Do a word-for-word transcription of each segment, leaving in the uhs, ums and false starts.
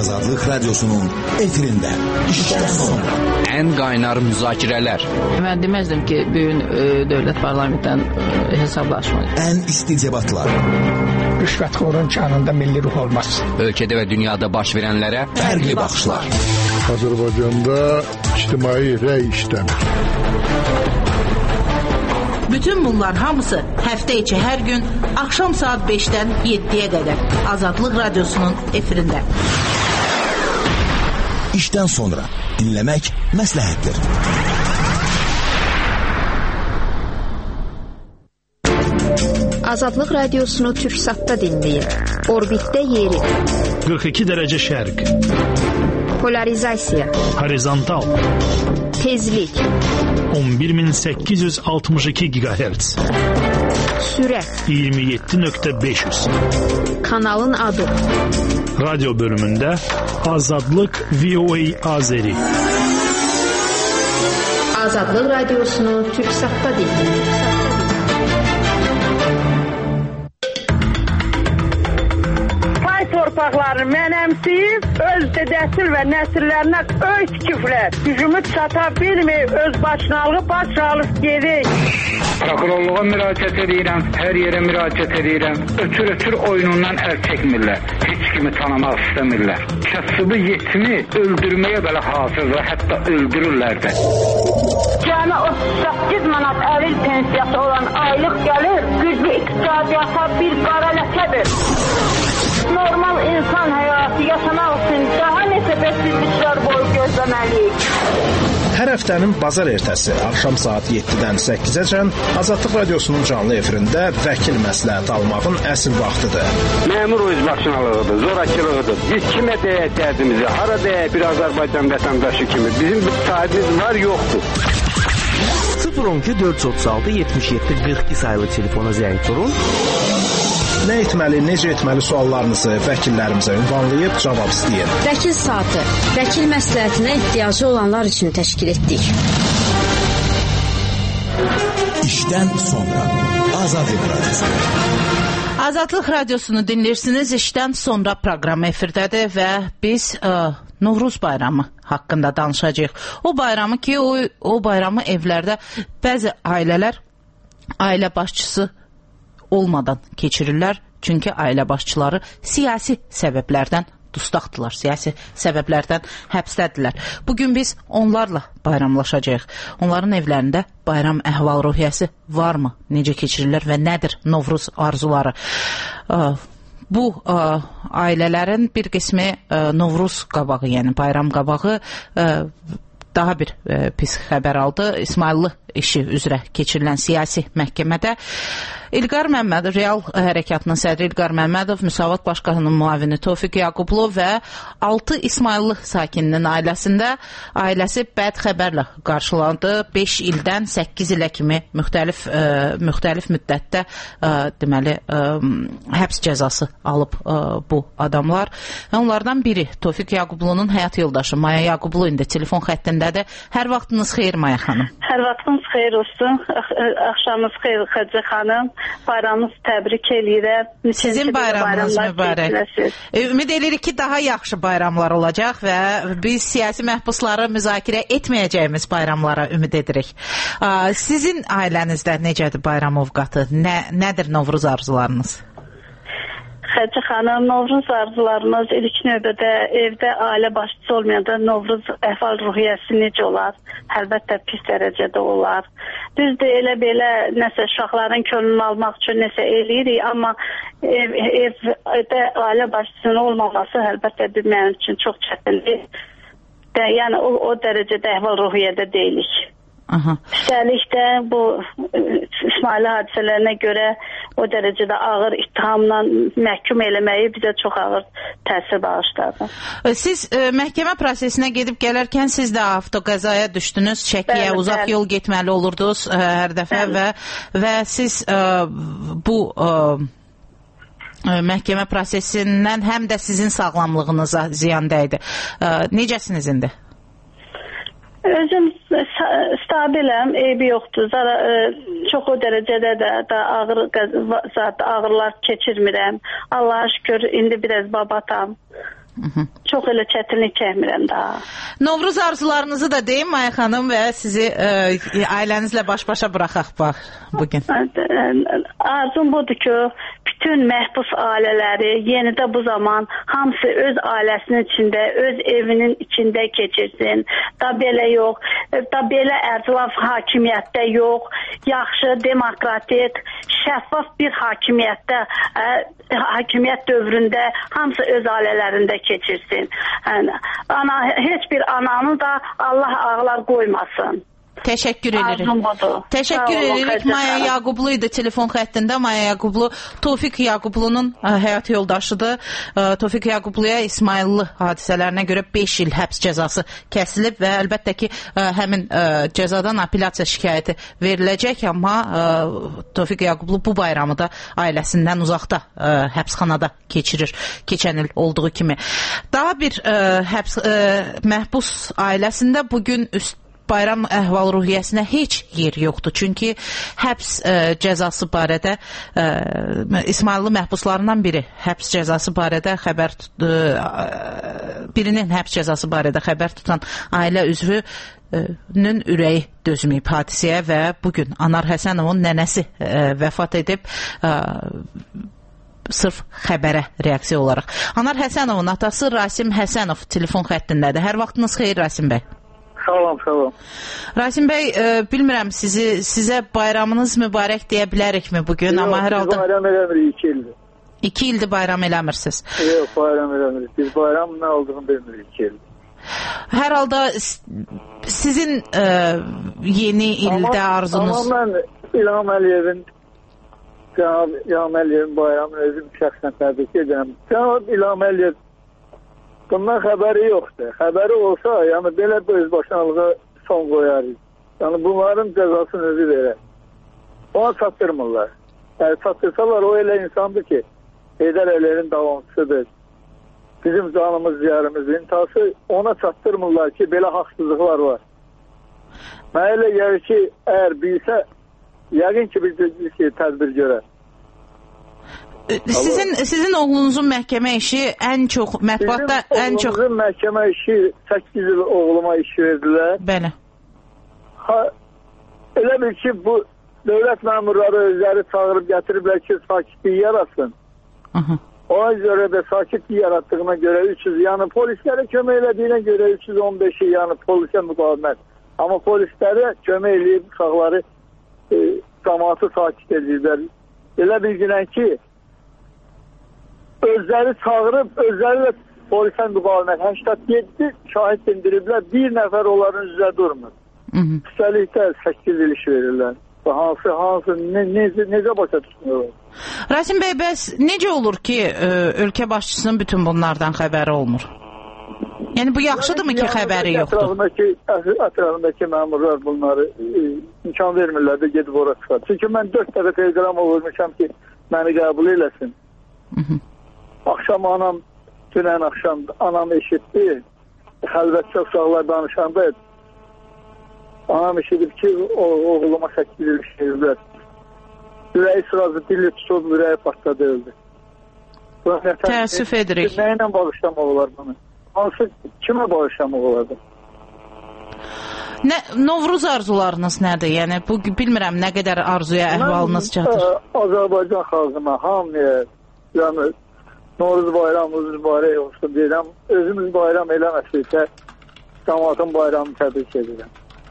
Azadlık Radyosu'nun efirinde. İşten sonra. En qaynar müzakirələr. Mən deməzdim ki, bugün e, dövlət parlamentdən e, hesablaşmayır. En isti debatlar. Rüşvətxorun kanında milli ruh olmaz. Ölkədə və dünyada baş verənlərə Fərqli baxışlar. Azərbaycanda ictimai rəy işləmir. Bütün bunlar hamısı həftə içi hər gün axşam saat beşdən yeddiyə qədər Azadlıq Radyosu'nun efirində. İşten sonra dinlemek məsləhətdir. Azadlıq Radiosunu Türksat'ta dinleyin. Orbitdə yeri. qırx iki dərəcə şərq. Polarizasiya. Horizontal. Tezlik. on bir min səkkiz yüz altmış iki gigahertz. Sürət. iyirmi yeddi nöqtə beş yüz. Kanalın adı. Radyo bölümündə Azadlıq V O A Azeri. Azadlıq Radiosunu Türksat'ta dinleyin. Torpaqlarını mənəmsiyib, öz dədəsil və nəsillərinə öz küflər, gücümü çata bilməyib, öz başınalığı baş alıb gedik. Prokurorluğa müraciət edirəm, hər yerə müraciət edirəm. Ötür-ötür oyunundan əl çəkmirlər, heç kimi tanımaq istəmirlər. Kasıbı yetimi öldürməyə belə hazırdır, hətta öldürürlər də. Cəmi otuz səkkiz manat əlil pensiyası olan aylıq gəlir, güclü iqtisadiyyata bir qara ləkədir. Normal insan həyatı yaşamaq üçün daha neçə bəsizliklər boyu gözləməliyik. Hər həftənin bazar ertəsi axşam saat yeddidən səkkizəcən Azadlıq Radiosunun canlı efirində vəkil məsləhəti almağın əsl vaxtıdır. Məmur özbaşınalığıdır, zorakılığıdır. Biz kimə deyək dərdimizi, hara deyək bir Azərbaycan vətəndaşı kimi. Bizim bir sahibimiz var, yoxdur. sıfır on iki dörd yüz otuz altı yetmiş yeddi qırx iki sayılı telefona zəng vurun. Nə etməli, necə etməli suallarınızı vəkillərimizə ünvanlayıb cavab istəyin. Vəkil saatı, vəkil məsləhətinə ehtiyacı olanlar üçün təşkil etdik. İşten sonra Azadlıq Radyosu. Azadlıq Radiosunu dinləyirsiniz. İşdən sonra proqramı efirdədir və biz ə, Novruz bayramı haqqında danışacağıq. O bayramı ki, o, o bayramı evlərdə bəzi ailələr ailə başçısı olmadan keçirirlər. Çünki ailə başçıları siyasi səbəblərdən dustaqdılar, siyasi səbəblərdən həbsdədirlər. Bugün biz onlarla bayramlaşacağıq. Onların evlərində bayram əhval-ruhiyyəsi varmı? Necə keçirirlər və nədir Novruz arzuları? Bu ailələrin bir qismi Novruz qabağı, yəni bayram qabağı daha bir pis xəbər aldı. İsmayıllı işi üzrə keçirilən siyasi məhkəmədə İlqar Məmmədov, Real Hərəkatının sədri İlqar Məmmədov, Müsavat Başqanının müavini Tofiq Yaqublu və altı İsmayıllı sakininin ailəsində ailəsi bəd xəbərlə qarşılandı. beş ildən səkkiz ilə kimi müxtəlif ə, müxtəlif müddətdə ə, deməli ə, həbs cəzası alıb ə, bu adamlar. Və onlardan biri Tofiq Yaqublunun həyat yoldaşı Maya Yaqublu indi telefon xəttindədir. Hər vaxtınız xeyir Maya xanım. Hər vaxtınız xeyir olsun. Axşamınız xeyir Xədicə xanım. Bayramınız təbrik eləyirəm. Sizin bayramınız mübarək. Ümid edirik ki, daha yaxşı bayramlar olacaq və biz siyasi məhbusları müzakirə etməyəcəyimiz bayramlara ümid edirik. Sizin ailənizdə necədir bayram ovqatı? Nə, nədir Novruz arzularınız? Xədicə xanım, Novruz arzularımız ilk növbədə evdə ailə başçısı olmayanda Novruz əhval-ruhiyyəsi necə olar? Əlbəttə pis dərəcədə olar. Düzdür, elə belə nəsə uşaqların könlünü almaq üçün nəsə eləyirik, amma ev, evdə ailə başçısının olmaması əlbəttə bir mənim üçün çox çətindir. De, yəni o, o dərəcədə əhval-ruhiyyədə deyilik. Aha. Üstəlik də bu İsmaili hadisələrinə görə o dərəcədə ağır ittihamla məhkum eləməyi bizə çox ağır təsir bağışladı. Siz e, məhkəmə prosesinə gedib gələrkən siz də avtoqəzaya düşdünüz, çəkiyə, bəli, uzaq bəli. Yol getməli olurdunuz e, hər dəfə və, və siz e, bu e, məhkəmə prosesindən həm də sizin sağlamlığınıza ziyan dəydi. E, necəsiniz indi? Özüm stabiləm, eybi yoxdur. Zara, çox o dərəcədə də, də ağır, zat, ağırlar keçirmirəm. Allah'a şükür, indi biraz babatam. çox elə çətinlik çəkmirəm daha. Novruz arzularınızı da deyim Maya xanım və sizi ə, ailənizlə baş-başa buraxaq bax bugün. Arzum budur ki, bütün məhbus ailələri yenidə bu zaman hamısı öz ailəsinin içində, öz evinin içində keçirsin. Da belə yox, da belə əclaf hakimiyyətdə yox, yaxşı, demokratik, şəffaf bir hakimiyyətdə, ə, hakimiyyət dövründə hamısı öz ailələrində keçirsin. Yəni, ana, heç bir ananı da Allah ağlar qoymasın. Teşekkür ederim. Teşekkür edirik. Maya Yaqublu idi telefon xəttində. Maya Yaqublu Tofiq Yaqublu'nun həyat yoldaşıdır. Tofiq Yaqubluya İsmailli hadisələrinə görə beş il həbs cəzası kəsilib və əlbəttə ki, həmin cəzadan apellyasiya şikayəti veriləcək, amma Tofiq Yaqublu bu bayramı da ailəsindən uzaqda həbsxanada keçirir, keçən il olduğu kimi. Daha bir həbs məhbus ailəsində bugün üst bayram əhval-ruhiyyəsinə heç yer yoxdur. Çünki həbs ə, cəzası barədə ə, İsmailli məhbuslarından biri həbs cəzası barədə xəbər ə, birinin həbs cəzası barədə xəbər tutan ailə üzvünün ürəyi dözməyib hadisəyə və bugün Anar Həsənovun nənəsi ə, vəfat edib ə, sırf xəbərə reaksiya olaraq. Anar Həsənovun atası Rasim Həsənov telefon xəttindədir. Hər vaxtınız xeyir Rasim bəy. Salam, salam. Rasim bəy, e, bilmirəm sizi, sizə bayramınız mübarək deyə bilərikmi bugün, amma hər halda... Yox, biz bayram eləmirik, iki ildir. İki ildir bayram eləmirsiniz. Yox, bayram eləmirik. Biz bayram nə olduğunu bilmirik, iki ildir. Hər halda sizin e, yeni ildə arzunuz... Amma mən İlham Əliyevin Cənab İlham Əliyevin bayramını özüm şəxsən təbrik edirəm. Cənab İlham Əliyev bundan xəbəri yoxdur. Xəbəri olsa, yəni belə öz başınalığa son qoyarıq. Yəni bunların cəzasını özü verər. Ona çatdırmırlar. Yəni çatdırsalar o elə insandır ki, Heydər Əliyevin davamçısıdır. Bizim canımız, ziyarımız, intihası ona çatdırmırlar ki, belə haqsızlıqlar var. Mənə elə gəlir ki, əgər bilsə, yəqin ki, bir şey tədbir görər. Sizin sizin oğlunuzun məhkəmə işi ən çox mətbuatda ən çox oğlunuzun məhkəmə işi səkkiz il oğluma iş verdilər. Bəli. Ha, elə bil ki, bu dövlət məmurları özləri çağırıb gətiriblər ki, sakitlik yaratsın. Aha. Ona görə də sakitlik yaratdığına görə üç yüz, yəni polislərə kömək elədiyinə görə üç yüz on beşi, yəni polisə müqavimət. Amma polislərə kömək eləyib uşaqları e, cəmaatı sakit edirlər. Elə bilginən ki, özləri çağırıb, özləri də polisə müqavimət səksən yeddi şahid dindiriblər, bir nəfər onların üzrə durmur. Üstəlik də səkkiz il iş verirlər. Hansı, hansı, ne, necə, necə başa tutmuyorlar? Rasim bəy, bəs necə olur ki, ə, ölkə başçısının bütün bunlardan xəbəri olmur? Yəni bu yaxşıdırmı ki, xəbəri yoxdur? Ətrafındakı, ətrafındakı məmurlar bunları e, imkan vermirlər də gedib ora çıxar. Çünki mən dörd dəfə telegram olmuşam ki, məni qəbul eləsin. Hı -hı. Akşam anam, dünən akşam anam eşitdi, xəlvətçə uşaqlar danışanda anam eşidib ki, o, oğluma səkkiz il işləyirlər. Ürəyi sırası dili tutub, ürəyi partladı, öldü. Təəssüf edirik. Nə ilə bağışlamaq olar bunu? Hansı, kimə bağışlamaq olardı? Nə, Novruz arzularınız nədir? Yəni, bu bilmirəm nə qədər arzuya əhvalınız çatır. Azərbaycan xalqına, hamıya, yəni, Novruz bayramımız mübarək olsun deyirəm. Özümüz bayram eləməsəksə, cəmaatın bayramını təbrik edirəm.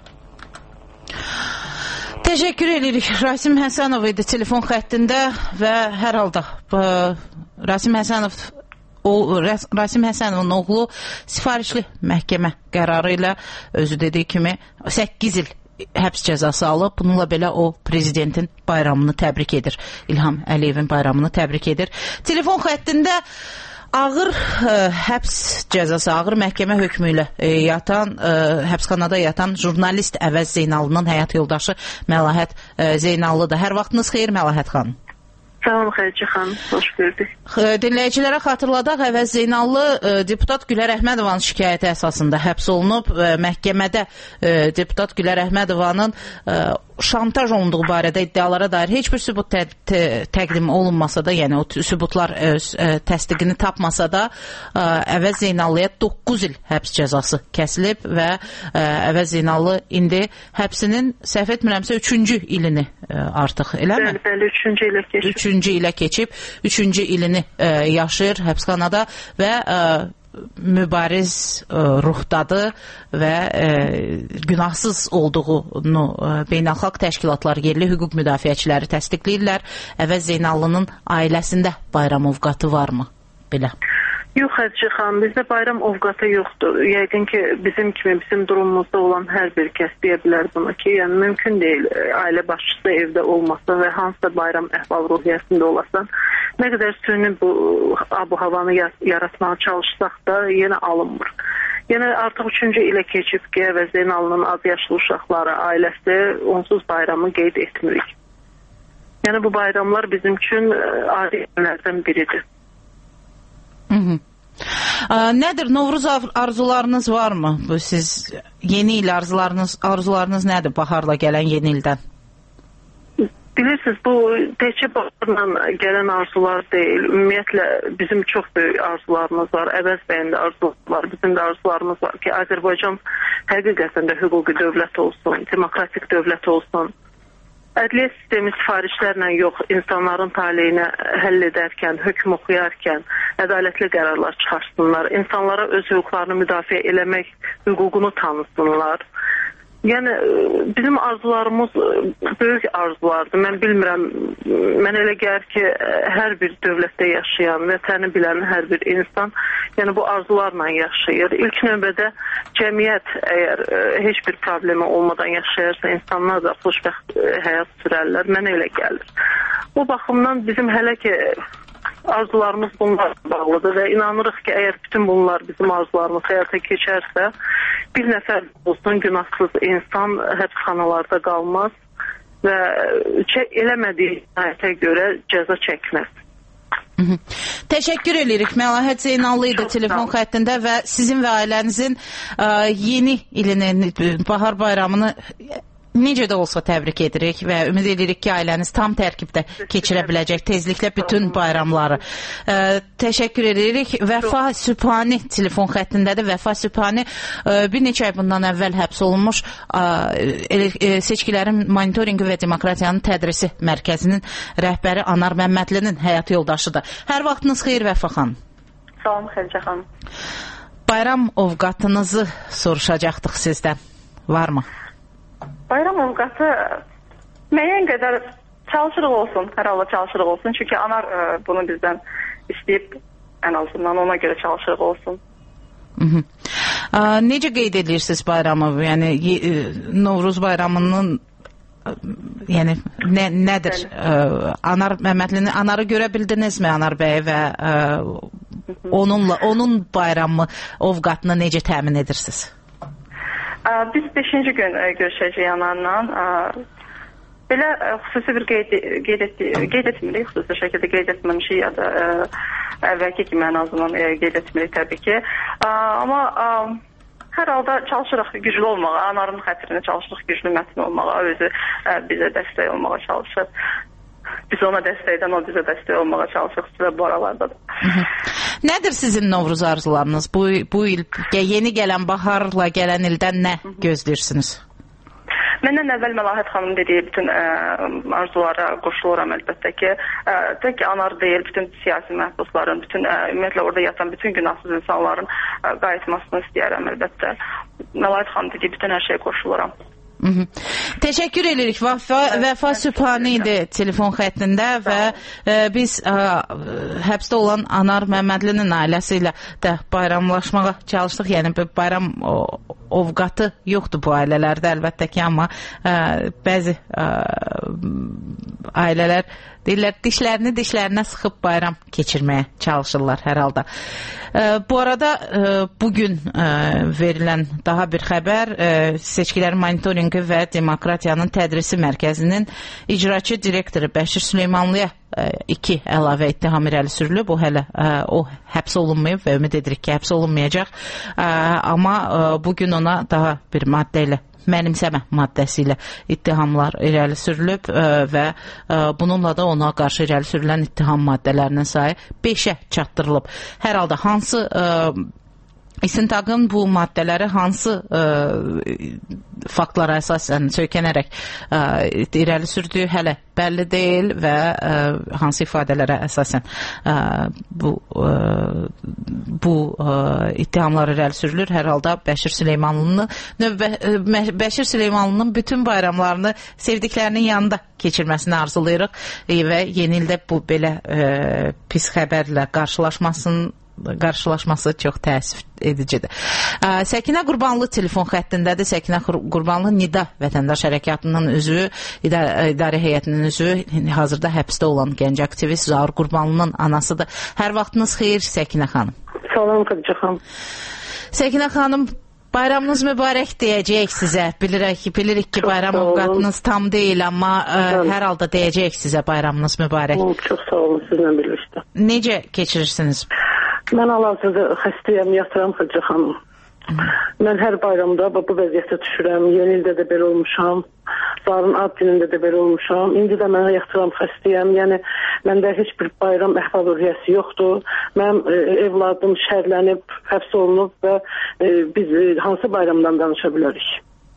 Təşəkkür edirik. Rasim Həsənov idi telefon xəttində və hər halda Rasim Həsənov o Rasim Həsənovun oğlu sifarişli məhkəmə qərarı ilə özü dediyi kimi səkkiz il həbs cəzası alıb. Bununla belə o prezidentin bayramını təbrik edir. İlham Əliyevin bayramını təbrik edir. Telefon xəttində ağır ə, həbs cəzası, ağır məhkəmə hökmü ilə ə, yatan, ə, həbsxanada yatan jurnalist Əvəz Zeynallının həyat yoldaşı Məlahət ə, Zeynallıdır. Hər vaxtınız xeyir Məlahət xanım. Salam Xədicə xanım, xoş gördük. Dinləyicilərə xatırladaq, Əvəz Zeynallı deputat Gülər Əhmədovanın şikayəti əsasında həbs olunub. Məhkəmədə deputat Gülər Əhmədovanın şantaj olunduğu barədə iddialara dair heç bir sübut tə tə təqdim olunmasa da, yəni o sübutlar öz təsdiqini tapmasa da, Əvəz Zeynallıya doqquz il həbs cəzası kəsilib və Əvəz Zeynallı indi həbsinin, səhv etmirəmsə, üçüncü ilini artıq, eləmi? Bəli, bəli, üçüncü ilə keçib. Üçüncü ilə keçib, üçüncü ilini ə, yaşayır həbsxanada və ə, mübariz ə, ruhdadır və ə, günahsız olduğunu ə, beynəlxalq təşkilatlar, yerli hüquq müdafiəçiləri təsdiqləyirlər. Əvəz Zeynallının ailəsində bayram ovqatı varmı? Belə. Yox, Xədicə xanım, bizdə bayram ovqatı yoxdur. Yəqin ki, bizim kimi, bizim durumumuzda olan hər bir kəs deyə bilər bunu ki, yəni mümkün deyil ailə başçısı evdə olmasa və hansısa bayram əhval-ruhiyyəsində olasan, nə qədər süni bu abu-havanı yaratmağa çalışsaq da yenə alınmır. Yəni artıq üçüncü ilə keçib ki, Əvəz Zeynallının az yaşlı uşaqları, ailəsi onsuz bayramı qeyd etmirik. Yəni bu bayramlar bizim üçün adi günlərdən biridir. Hı -hı. Ə, nədir? Novruz arzularınız varmı? Bu siz yeni il arzularınız, arzularınız nədir baharla gələn yeni ildən? Bilirsiniz, bu təkcə baharla gələn arzular deyil. Ümumiyyətlə bizim çox böyük arzularımız var. Əvəz bəyin də arzuları var. Bizim də arzularımız var ki, Azərbaycan həqiqətən də hüquqi dövlət olsun, demokratik dövlət olsun. Ədliyyə sistemi sifarişlərlə yox, insanların taleyini həll edərkən, hökm oxuyarkən ədalətli qərarlar çıxarsınlar, insanlara öz hüquqlarını müdafiə eləmək hüququnu tanısınlar. Yəni, bizim arzularımız böyük arzulardır. Mən bilmirəm, mən elə gəlir ki, hər bir dövlətdə yaşayan və təni bilən hər bir insan yəni bu arzularla yaşayır. İlk növbədə cəmiyyət əgər heç bir problemi olmadan yaşayarsa, insanlar da xoşbəxt həyat sürərlər. Mənə elə gəlir. Bu baxımdan bizim hələ ki arzularımız bunlarla bağlıdır və inanırıq ki, əgər bütün bunlar bizim arzularımız həyata keçərsə, bir nəfər olsun günahsız insan həbsxanalarda qalmaz və eləmədiyi cinayətə görə cəza çəkməz. Hı -hı. Təşəkkür edirik. Məlahət Zeynallı idi telefon xəttində və sizin və ailənizin ə, yeni ilini, bahar bayramını necə də olsa təbrik edirik və ümid edirik ki, ailəniz tam tərkibdə keçirə biləcək tezliklə bütün bayramları. Ə, təşəkkür edirik. Vəfa Sübhani telefon xəttindədir. Vəfa Sübhani ə, bir neçə ay bundan əvvəl həbs olunmuş ə, seçkilərin monitorinqi və demokratiyanın tədrisi mərkəzinin rəhbəri Anar Məmmədlinin həyat yoldaşıdır. Hər vaxtınız xeyir Vəfa xanım. Salam Xədicə xanım. Bayram ovqatınızı soruşacaqdıq sizdən. Varmı? Bayram ovqatı müəyyən qədər çalışırıq olsun, hər halda çalışırıq olsun. Çünki Anar ə, bunu bizdən istəyib, ən azından ona görə çalışırıq olsun. Hı -hı. Ə, necə qeyd edirsiniz bayramı? Yəni Novruz bayramının yəni nə, nədir? Ə, Anar Məmmədlini, Anarı görə bildinizmi Anar bəy və ə, onunla onun bayramı ovqatını necə təmin edirsiniz? Biz beşinci gün görüşəcəyik Anarla. Belə xüsusi bir qeyd, qeyd, etdi, qeyd etmirik, xüsusi şəkildə qeyd etməmişik ya da əvvəlki kimi ən azından qeyd etmirik təbii ki. Amma hər halda çalışırıq güclü olmağa, Anarın xətrinə çalışırıq güclü mətin olmağa, özü bizə dəstək olmağa çalışır. Biz ona dəstəkdən, o bizə dəstək olmağa çalışırıq sizə bu aralarda da. Nədir sizin Novruz arzularınız? Bu, bu il yeni gələn baharla gələn ildən nə gözləyirsiniz? Məndən əvvəl Məlahət xanım dediyi bütün ə, arzulara qoşuluram əlbəttə ki, ə, tək ki Anar deyil, bütün siyasi məhbusların, bütün ə, ümumiyyətlə orada yatan bütün günahsız insanların ə, qayıtmasını istəyərəm əlbəttə. Məlahət xanım dediyi bütün hər şeyə qoşuluram. Hı -hı. Təşəkkür edirik. Vəfa, Vəfa Sübhani idi telefon xəttində və e, biz e, həbsdə olan Anar Məmmədlinin ailəsi ilə də bayramlaşmağa çalışdıq. Yəni bayram o, ovqatı yoxdur bu ailələrdə əlbəttə ki, amma e, bəzi e, ailələr deyirlər, dişlərini dişlərinə sıxıb bayram keçirməyə çalışırlar hər halda. E, bu arada e, bugün e, verilən daha bir xəbər e, seçkilərin monitorinqi və demokratiyanın tədrisi mərkəzinin icraçı direktoru Bəşir Süleymanlıya iki əlavə ittiham irəli sürülüb. O hələ o həbs olunmayıb və ümid edirik ki, həbs olunmayacaq. Amma bugün ona daha bir maddə ilə, mənimsəmə maddəsi ilə ittihamlar irəli sürülüb və bununla da ona qarşı irəli sürülən ittiham maddələrinin sayı beşə çatdırılıb. Hər halda hansı İstintaqın bu maddələri hansı ə, faktlara əsasən söykənərək ə, irəli sürdüyü hələ bəlli deyil və ə, hansı ifadələrə əsasən ə, bu, ə, bu ə, ittihamlar irəli sürülür. Hər halda Bəşir Süleymanlının növbə, Bəşir Süleymanlının bütün bayramlarını sevdiklərinin yanında keçirməsini arzulayırıq və yeni ildə bu belə ə, pis xəbərlə qarşılaşmasının qarşılaşması çox təəssüf edicidir. Səkinə Qurbanlı telefon xəttindədir. Səkinə Qurbanlı Nida Vətəndaş Hərəkatının üzvü, idarə, idarə heyətinin üzvü, hazırda həbsdə olan gənc aktivist Zaur Qurbanlının anasıdır. Hər vaxtınız xeyir Səkinə xanım. Salam Xədicə xanım. Səkinə xanım, bayramınız mübarək deyəcəyik sizə. Bilirək, bilirik ki, bayram ovqatınız tam deyil, amma ə, hər halda deyəcəyik sizə bayramınız mübarək. Çox sağ olun, sizlə birlikdə. Necə keçirirsiniz? Mən hal-hazırda xəstəyəm, yatıram Xədicə xanım. Mən hər bayramda bu vəziyyətə düşürəm. Yeni ildə də belə olmuşam. Zarın ad günündə də belə olmuşam. İndi də mən yatıram, xəstəyəm. Yəni, məndə heç bir bayram əhval-ruhiyyəsi yoxdur. Mənim e, evladım şərlənib, həbs olunub və e, biz e, hansı bayramdan danışa bilərik?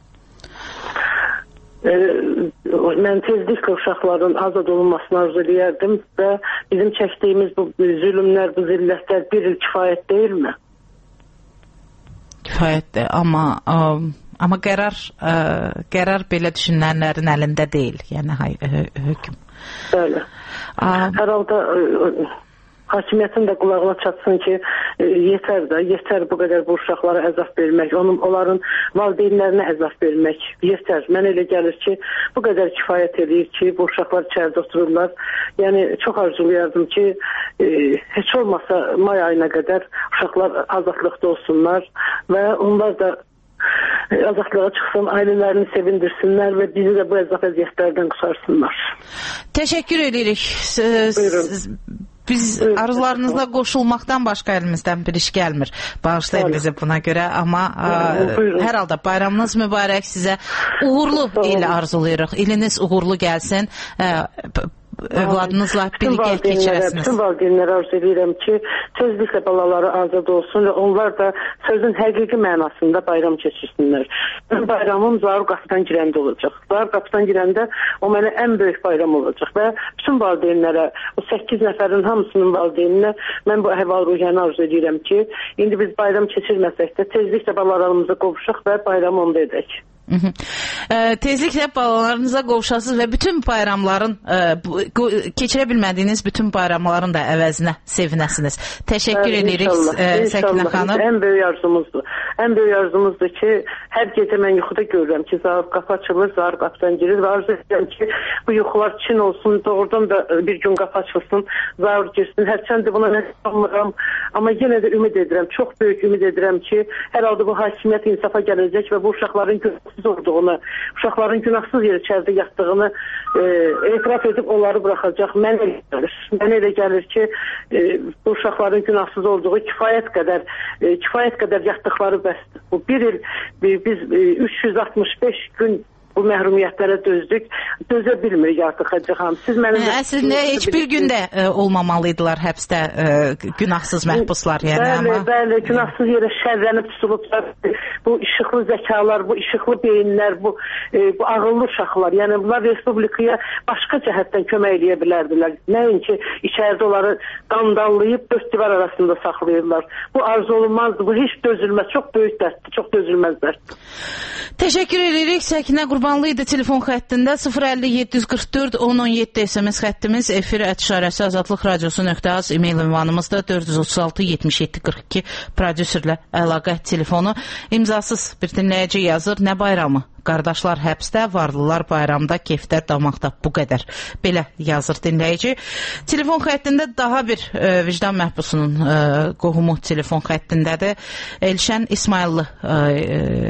E, mən tezliklə uşaqların azad olunmasını arzu edərdim və bizim çəkdiyimiz bu zülümlər, bu zillətlər bir il kifayət deyilmi? Kifayətdir, amma ə, amma qərar ə, qərar belə düşünənlərin əlində deyil, yəni hökm. Bəli. Hər halda ə, hakimiyyətin də qulağına çatsın ki, e, yetər də, yetər bu qədər bu uşaqlara əzab vermək, onun, onların valideynlərinə əzab vermək, yetər. Mən elə gəlir ki, bu qədər kifayət edir ki, bu uşaqlar içəridə otururlar. Yəni, çox arzulayardım ki, e, heç olmasa may ayına qədər uşaqlar azadlıqda olsunlar və onlar da azadlığa çıxsın, ailələrini sevindirsinlər və bizi də bu əzab əziyyətlərdən qısarsınlar. Təşəkkür edirik. Buyurun. Biz arzularınızla qoşulmaqdan başqa əlimizdən bir iş gəlmir. Bağışlayın bizi buna görə, amma ə, hər halda bayramınız mübarək, sizə uğurlu il arzulayırıq. İliniz uğurlu gəlsin. Ə, övladınızla birlikdə keçirəsiniz. Bütün valideynlərə arzu edirəm ki, tezliklə balaları azad olsun və onlar da sözün həqiqi mənasında bayram keçirsinlər. Bayramım Zaur qapıdan girəndə olacaq. Zaur qapıdan girəndə o mənə ən böyük bayram olacaq və bütün valideynlərə, o səkkiz nəfərin hamısının valideyninə mən bu əhval-ruhiyyəni arzu edirəm ki, indi biz bayram keçirməsək də tezliklə balalarımıza qovuşaq və bayram onda edək. Hı -hı. E, tezliklə balalarınıza qovuşasınız və bütün bayramların e, bu, keçirə bilmədiyiniz bütün bayramların da əvəzinə sevinəsiniz. Təşəkkür Bəli, edirik e, Səkinə xanım. Ən böyük arzumuzdur. Ən böyük arzumuzdur ki, hər gecə mən yuxuda görürəm ki, Zaur qapı açılır, Zaur qapıdan girir və arzu edirəm ki, bu yuxular Çin olsun, doğrudan da bir gün qapı açılsın, Zaur girsin. Hərçənd buna nə sanmıram, amma yenə də ümid edirəm, çox böyük ümid edirəm ki, hər halda bu hakimiyyət insafa gələcək və bu uşaqların günahsız olduğunu, uşaqların günahsız yer içəridə yatdığını e, etiraf edib onları buraxacaq. Mən elə gəlir. Mən elə gəlir ki, e, bu uşaqların günahsız olduğu kifayət qədər, e, kifayət qədər yatdıqları bəsdir. Bu bir il biz e, üç yüz altmış beş gün bu məhrumiyyətlərə dözdük. Dözə bilmirik artıq Xədicə xanım. Siz mənim əslində heç bir gün də e, olmamalıydılar həbsdə e, günahsız məhbuslar, yəni bəli, amma bəli, günahsız yerə şərlənib tutulublar. Bu işıqlı zəkalar, bu işıqlı beyinlər, bu e, bu ağıllı uşaqlar, yəni bunlar respublikaya başqa cəhətdən kömək eləyə bilərdilər. Nəinki içəridə onları qandallayıb dörd divar arasında saxlayırlar. Bu arzu olunmazdı, bu heç dözülməz, çox böyük dərddir, çox dözülməz dərddir. Təşəkkür edirik. Səkinə Qurbanlı idi telefon xəttində. sıfır əlli yeddi yüz qırx dörd on on yeddi S M S xəttimiz, efir ət işarəsi azadlıq radiosu nöqtə az, e-mail ünvanımızda dörd yüz otuz altı yetmiş yeddi qırx iki prodüserlə əlaqə telefonu. İmzasız bir dinləyici yazır: nə bayramı? Qardaşlar həbsdə, varlılar bayramda, kefdə, damaqda, bu qədər. Belə yazır dinləyici. Telefon xəttində daha bir e, vicdan məhbusunun e, qohumu telefon xəttindədir. Elşən İsmayıllı e,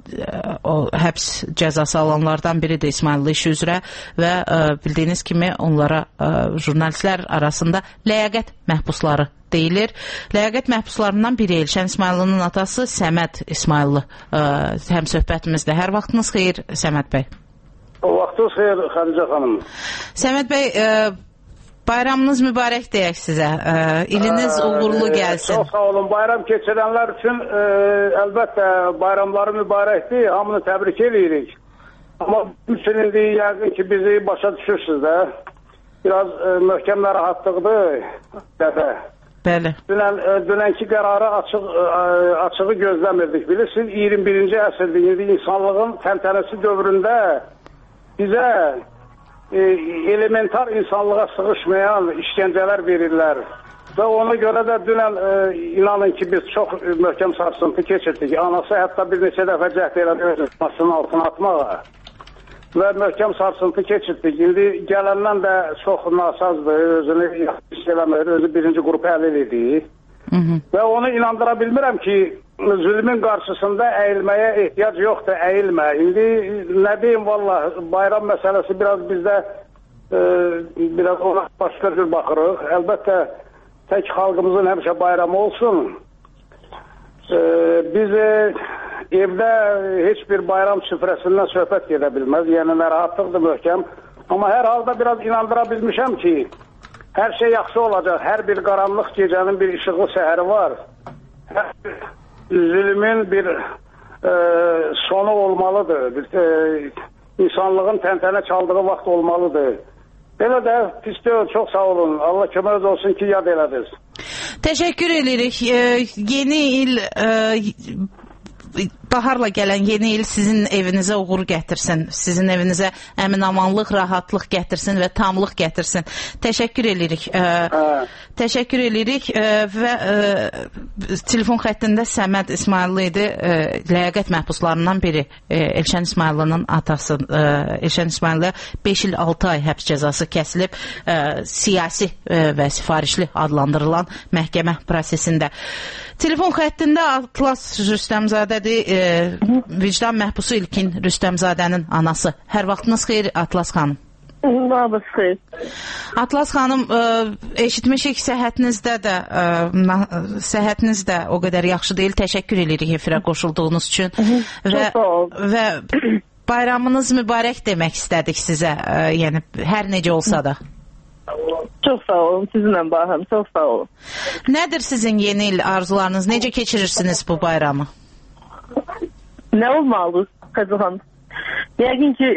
o həbs cəzası alanlardan biridir İsmayıllı işi üzrə və ə, bildiyiniz kimi onlara ə, jurnalistlər arasında ləyaqət məhbusları deyilir. Ləyaqət məhbuslarından biri Elşən İsmayıllının atası Səməd İsmayıllı ə, həm söhbətimizdə. Hər vaxtınız xeyir Səməd bəy. O vaxtınız xeyir Xədicə xanım. Səməd bəy, ə, bayramınız mübarək deyək sizə. Ə, iliniz ə, uğurlu gəlsin. Çox sağ olun. Bayram keçirənlər üçün ə, əlbəttə bayramları mübarəkdir. Hamını təbrik edirik. Amma üçün indi yəqin ki bizi başa düşürsünüz də. Biraz ə, möhkəm narahatlıqdır. Dəfə. Bəli. Dünən, ə, dünənki qərarı açıq, ə, açığı gözləmirdik. Bilirsiniz, iyirmi birinci əsrdə indi insanlığın təntənəsi dövründə bizə e, elementar insanlığa sığışmayan işgəncələr verirlər. Və ona görə də dünən e, inanın ki biz çox e, möhkəm sarsıntı keçirdik. Anası hətta bir neçə dəfə cəhd elədi özünün masının altına atmağa. Və möhkəm sarsıntı keçirdik. İndi gələndən də çox nasazdır, özünü hiss eləmir, özü birinci qrupu əlil edir. Hı -hı. Və onu inandıra bilmirəm ki zülmün qarşısında əyilməyə ehtiyac yoxdur, əyilmə. İndi nə deyim, valla bayram məsələsi biraz bizdə e, biraz ona başqa cür baxırıq. Əlbəttə tək xalqımızın həmişə bayramı olsun. E, biz e, evdə heç bir bayram süfrəsindən söhbət gedə bilməz. Yəni narahatlıqdır möhkəm. Amma hər halda biraz inandıra bilmişəm ki hər şey yaxşı olacaq. Hər bir qaranlıq gecənin bir işıqlı səhəri var. Hər bir zülmün bir e, sonu olmalıdır. Bir, e, insanlığın təntənə çaldığı vaxt olmalıdır. Belə də pis deyil, çox sağ olun. Allah kömək olsun ki, yad elədiniz. Təşəkkür edirik. E, yeni il e, baharla gələn yeni il sizin evinizə uğur gətirsin. Sizin evinizə əmin-amanlıq, rahatlıq gətirsin və tamlıq gətirsin. Təşəkkür edirik. E, təşəkkür edirik e, və e, telefon xəttində Səməd İsmayıllı idi. E, ləyaqət məhbuslarından biri. E, Elşən İsmayıllının atası. E, Elşən İsmayıllı beş il altı ay həbs cəzası kəsilib e, siyasi e, və sifarişli adlandırılan məhkəmə prosesində. Telefon xəttində Atlas Rüstəmzadədir, e, vicdan məhbusu İlkin Rüstəmzadənin anası. Hər vaxtınız xeyir Atlas xanım. Vaxtınız xeyir. Atlas xanım, e, eşitmişik səhhətinizdə də e, səhhətiniz də o qədər yaxşı deyil. Təşəkkür edirik efirə qoşulduğunuz üçün. Və, və bayramınız mübarək demək istədik sizə, e, yəni hər necə olsa da. Çox sağ olun, sizinlə baxım, çox sağ olun. Nədir sizin yeni il arzularınız? Necə keçirirsiniz bu bayramı? Nə olmalı, Qazıxan? Yəqin ki,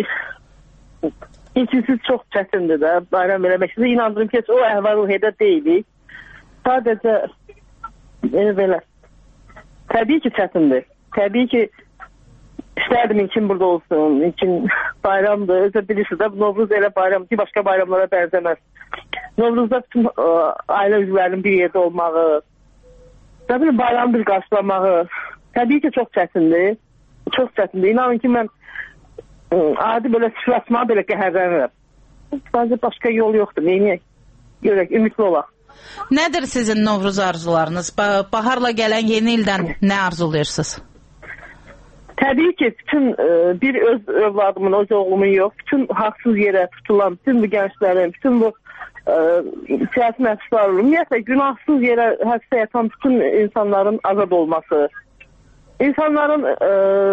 İkincisi çox çətindir də bayram eləmək. Sizə inandırım ki, o əhval-ruhiyyədə deyilik. Sadəcə yəni belə. Təbii ki, çətindir. Təbii ki, istərdim ilkin burada olsun. İlkin bayramdır. Özə bilirsiniz də, Novruz elə bayram ki, başqa bayramlara bənzəməz. Novruzda bütün ə, ailə üzvlərinin bir yerdə olmağı, təbii bayramı bir qarşılamağı, təbii ki, çox çətindir. Çox çətindir. İnanın ki, mən ə, adi belə sıfırlaşmağa belə qəhərlənirəm. Sadəcə başqa yol yoxdur. Neyini? Görək, ümidli olaq. Nədir sizin Novruz arzularınız? Ba baharla gələn yeni ildən nə arzulayırsınız? Təbii ki, bütün ə, bir öz övladımın, öz oğlumun yox, bütün haqsız yerə tutulan, bütün bu gənclərin, bütün bu ə, siyasi məhbusların, ümumiyyətlə günahsız yerə həbsə yatan bütün insanların azad olması, insanların ə,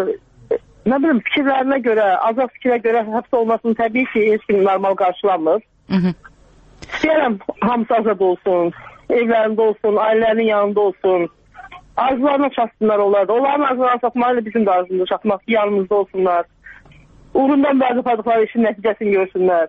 nə bilim fikirlərinə görə, azad fikrə görə həbs olmasını təbii ki, heç kim normal qarşılanmır. Hı -hı. İstəyərəm hamısı azad olsun, evlərində olsun, ailələrinin yanında olsun. Arzularına çatsınlar onlar da. Onların arzularına çatmalı bizim də arzumuzda çatmaq ki, yanımızda olsunlar. Uğrundan vəzifadıqları işin nəticəsini görsünlər.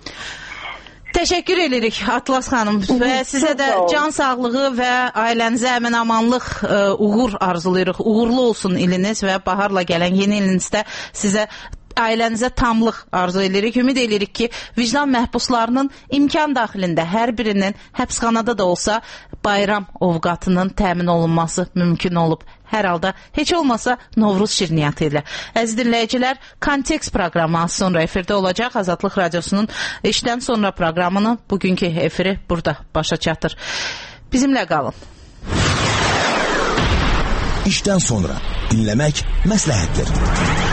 Təşəkkür edirik Atlas xanım və sizə də can sağlığı və ailənizə əmin-amanlıq, ə, uğur arzulayırıq. Uğurlu olsun iliniz və baharla gələn yeni ilinizdə sizə ailənizə tamlıq arzu edirik. Ümid edirik ki, vicdan məhbuslarının imkan daxilində hər birinin həbsxanada da olsa bayram ovqatının təmin olunması mümkün olub. Hər halda heç olmasa Novruz şirniyyatı ilə. Əziz dinləyicilər, Kontekst proqramı az sonra efirdə olacaq. Azadlıq Radiosunun işdən sonra proqramını bugünkü efiri burada başa çatır. Bizimlə qalın. İşdən sonra. Dinləmək məsləhətdir.